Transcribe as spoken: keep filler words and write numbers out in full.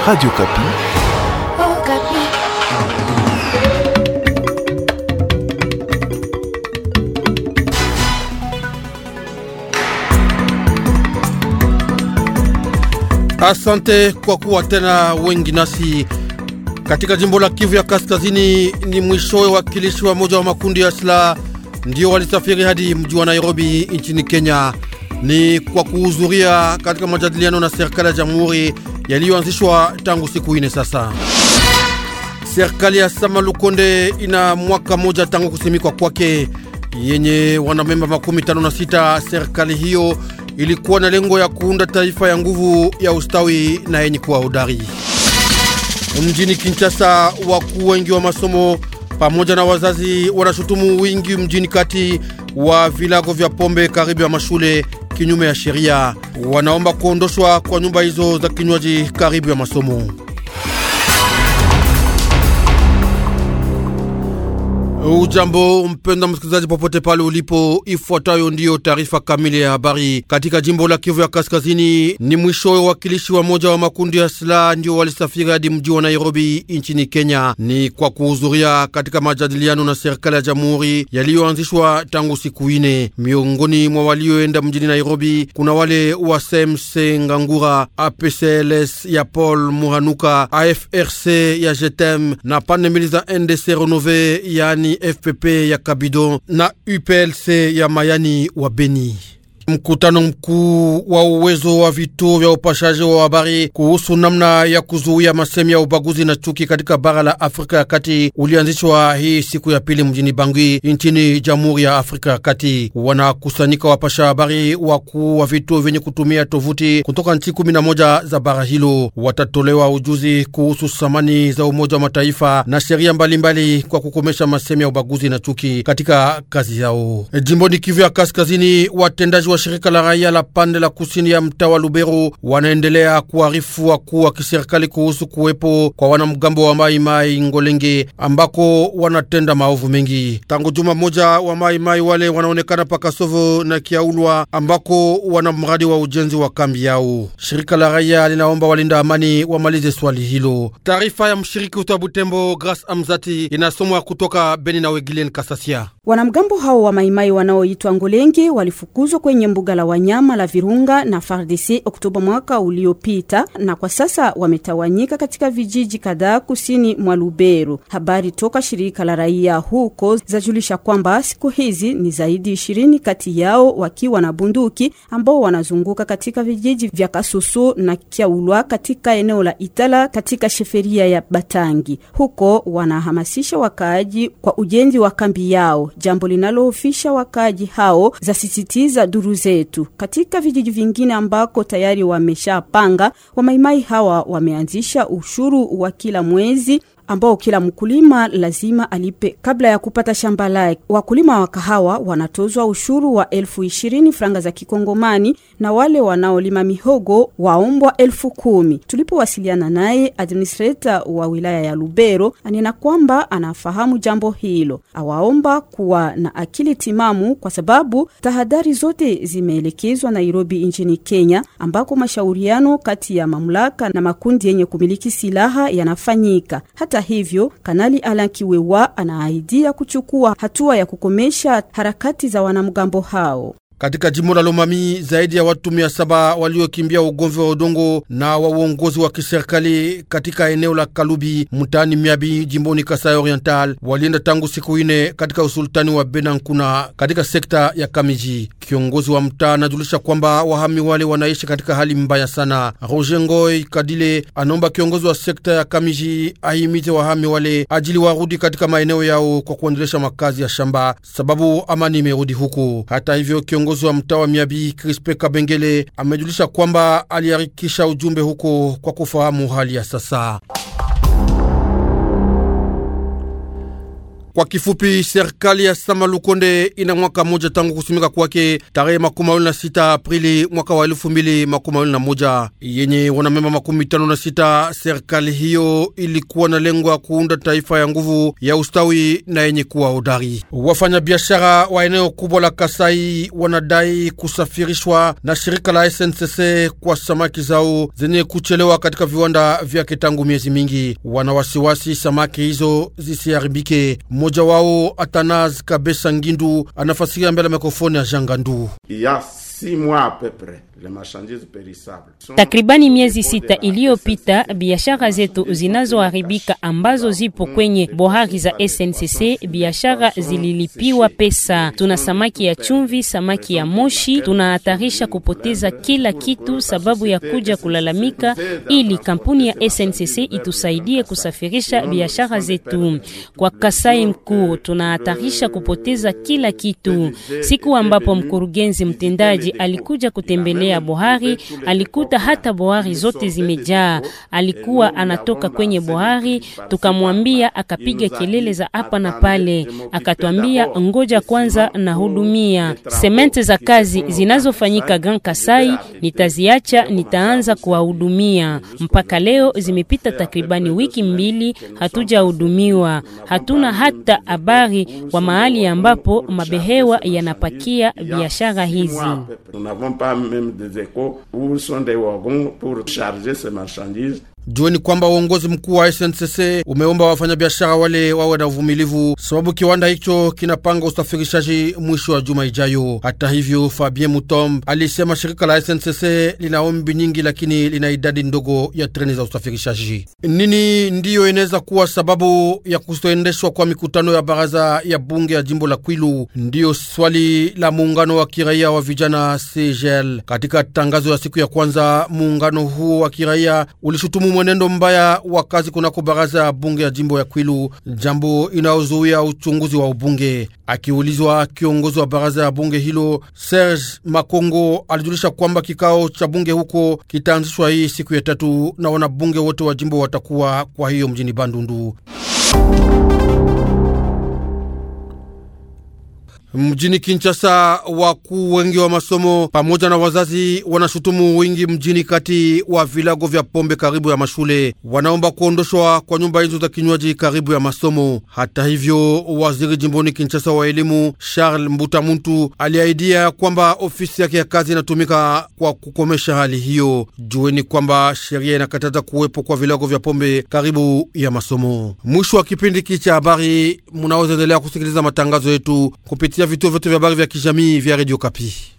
Radio Kapi. Oh, Kapi. Asante kwa kuwa tena wengi nasi. Katika jimbo la Kivu ya Kaskazini ni mwishowe wakilishi wa moja wa makundi ya silaha ndio walisafiri hadi mji wa Nairobi nchini Kenya. Ni kwa kuhudhuria katika majadiliano na serikali ya jamhuri yaliyoanzishwa tangu siku ine sasa. Serikali ya Sama Lukonde ina mwaka moja tangu kusimikwa kwake, yenye wanamemba makumi tano na sita. Serikali hiyo ilikuwa na lengo ya kuunda taifa ya nguvu ya ustawi na yenye kuwa hodari. Mjini Kinshasa, wakuu wengi wa masomo pamoja na wazazi wanashutumu wingi mjini kati wa vilago vya pombe karibu ya mashule kinyume ya sheria. Wanaomba kuondoshwa kwa nyumba hizo za kinywaji karibu ya masomo. Ujambo mpenda msikilizaji popote pale ulipo, ifuatayo ndiyo taarifa kamili ya habari. Katika jimbo la Kivu ya Kaskazini ni mwisho wakilishi wa moja wa makundi ya silaha ndio walisafiri hadi mji wa Nairobi nchini Kenya. Ni kwa kuhudhuria katika majadiliano na serikali ya jamhuri yaliyoanzishwa tangu siku ine. Miongoni mwa walioenda mjini Nairobi kuna wale wa S M C Ngangura, A P C L S ya Paul Muhanuka, A F R C ya Jetem na pande mbili za N D C Renove yani F P P ya Kabido na U P L C ya Mayani wa Beni. Mkutano mkuu wa uwezo wa vituo vya upashaji wa habari kuhusu namna ya kuzuia masemi ya ubaguzi na chuki katika bara la Afrika ya Kati ulianzishwa hii siku ya pili mjini Bangui nchini Jamhuri ya Afrika ya Kati. Wanakusanyika wapasha habari wakuu wa vituo vyenye kutumia tovuti kutoka nchi kumi na moja za bara hilo. Watatolewa ujuzi kuhusu samani za Umoja wa Mataifa na sheria mbalimbali kwa kukomesha masemi ya ubaguzi na chuki katika kazi yao. Jimboni Kivu ya Kaskazini, watendaji wa shirika la raia la pande la kusini ya mtaa wa Lubero wanaendelea kuarifu wakuu wa kiserikali kuhusu kuwepo kwa wanamgambo wa Mai Mai Ngolenge ambako wanatenda maovu mengi. Tangu juma moja wa Mai Mai wale wanaonekana Pakasovo na Kiaulwa ambako wana mradi wa ujenzi wa kambi yao. Shirika la raia linaomba walinda amani wamalize swali hilo. Taarifa ya mshiriki wa Butembo Grace Amzati inasomwa kutoka Beni na Wegilen Kasasia. Wanamgambo hao wa Mai Mai wanaoitwa Ngolenge walifukuzwa kwenye mbuga la wanyama la Virunga na F A R D C Oktoba mwaka uliopita, na kwa sasa wametawanyika katika vijiji kadhaa kusini mwa Lubero. Habari toka shirika la raia huko zajulisha kwamba siku hizi ni zaidi ishirini kati yao wakiwa na bunduki ambao wanazunguka katika vijiji vya Kasusu na Kiaulwa katika eneo la Itala katika sheferia ya Batangi. Huko wanahamasisha wakaaji kwa ujenzi wa kambi yao, jambo linaloofisha wakaaji hao za sisitiza duru zetu. Katika vijiji vingine ambako tayari wameshapanga, wamaimai hawa wameanzisha ushuru wa kila mwezi ambao kila mkulima lazima alipe kabla ya kupata shamba lake. Wakulima wa kahawa wanatozwa ushuru wa elfu ishirini franga za Kikongomani na wale wanaolima mihogo waombwa elfu kumi. Tulipowasiliana naye, administrator wa wilaya ya Lubero anena kwamba anafahamu jambo hilo. Awaomba kuwa na akili timamu kwa sababu tahadhari zote zimeelekezwa Nairobi nchini Kenya ambako mashauriano kati ya mamlaka na makundi yenye kumiliki silaha yanafanyika. Hata hivyo, Kanali Alan Kiwewa anaahidia kuchukua hatua ya kukomesha harakati za wanamgambo hao. Katika jimbo la Lomami zaidi ya watu mia saba waliokimbia ugomvi wa udongo na wa uongozi wa kiserikali katika eneo la Kalubi mtaani Miabi jimboni Kasai Oriental walienda tangu siku ine katika usultani wa Benankuna katika sekta ya Kamiji. Kiongozi wa mtaa anajulisha kwamba wahami wale wanaishi katika hali mbaya sana. Roger Ngoy Kadile anomba kiongozi wa sekta ya Kamiji ahimize wahami wale ajili warudi katika maeneo yao kwa kuendelesha makazi ya shamba sababu amani imerudi huku. Hata hivyo kiongozi wa mtaa wa Miabi Crispe Kabengele amejulisha kwamba aliharikisha ujumbe huko kwa kufahamu hali ya sasa. Kwa kifupi, serikali ya Sama Lukonde ina mwaka moja tangu kusimika kwake tarehe makumi mawili na sita Aprili mwaka wa elfu mbili makumi mawili na moja. Yenye wanamemba makumi tano na sita, serikali hiyo ilikuwa na lengo ya kuunda taifa ya nguvu ya ustawi na yenye kuwa hodari. Wafanya biashara wa eneo kubwa la Kasai wanadai kusafirishwa na shirika la S N C C kwa samaki zao zenye kuchelewa katika viwanda vyake tangu miezi mingi. Wanawasiwasi samaki hizo zisiharibike. Mmoja wao Atanaz Kabesa Ngindu anafasiria mbele mikrofoni ya Jangandu. Takribani miezi sita iliyopita, biashara zetu zinazoharibika ambazo zipo kwenye bohari za S N C C, biashara zililipiwa pesa. Tuna samaki ya chumvi, samaki ya moshi, tunahatarisha kupoteza kila kitu sababu ya kuja kulalamika ili kampuni ya S N C C itusaidie kusafirisha biashara zetu. Kwa Kasai mkuu tunahatarisha kupoteza kila kitu. Siku ambapo mkurugenzi mtendaji alikuja kutembelea bohari, alikuta hata bohari zote zimejaa. Alikuwa anatoka kwenye bohari, tukamwambia, akapiga kelele za hapa na pale. Akatuambia ngoja kwanza na hudumia. Semente za kazi zinazofanyika Grand Kasai nitaziacha, nitaanza kuwahudumia. Mpaka leo zimepita takribani wiki mbili hatujahudumiwa. Hatuna hata habari wa mahali ambapo mabehewa yanapakia biashara hizi. Jueni kwamba uongozi mkuu wa S N C C umeomba wafanyabiashara wale wawe na uvumilivu, sababu kiwanda hicho kinapanga usafirishaji mwisho wa juma ijayo. Hata hivyo, Fabien Mutomb alisema shirika la S N C C lina ombi nyingi, lakini lina idadi ndogo ya treni za usafirishaji. Nini ndiyo inaweza kuwa sababu ya kutoendeshwa kwa mikutano ya baraza ya bunge ya jimbo la Kwilu? Ndiyo swali la muungano wa kiraia wa vijana C G L. Katika tangazo ya siku ya kwanza, muungano huo wa kiraia ulishutumu mwenendo mbaya wa kazi kunako baraza ya bunge ya jimbo ya Kwilu, jambo inaozuia uchunguzi wa ubunge. Akiulizwa, kiongozi wa baraza ya bunge hilo Serge Makongo alijulisha kwamba kikao cha bunge huko kitaanzishwa hii siku ya tatu na wanabunge wote wa jimbo watakuwa kwa hiyo mjini Bandundu. Mjini Kinshasa, wakuu wengi wa masomo pamoja na wazazi wanashutumu wingi mjini kati wa vilago vya pombe karibu ya mashule. Wanaomba kuondoshwa kwa nyumba hizo za kinywaji karibu ya masomo. Hata hivyo, waziri jimboni Kinshasa wa elimu Charles Mbutamuntu aliahidia kwamba ofisi yake ya kazi inatumika kwa kukomesha hali hiyo. Jueni kwamba sheria inakataza kuwepo kwa vilago vya pombe karibu ya masomo. Mwisho wa kipindi hiki cha habari, mnaweza endelea kusikiliza matangazo yetu kupitia vituo vyote vya habari vya kijamii vya Radio Kapi.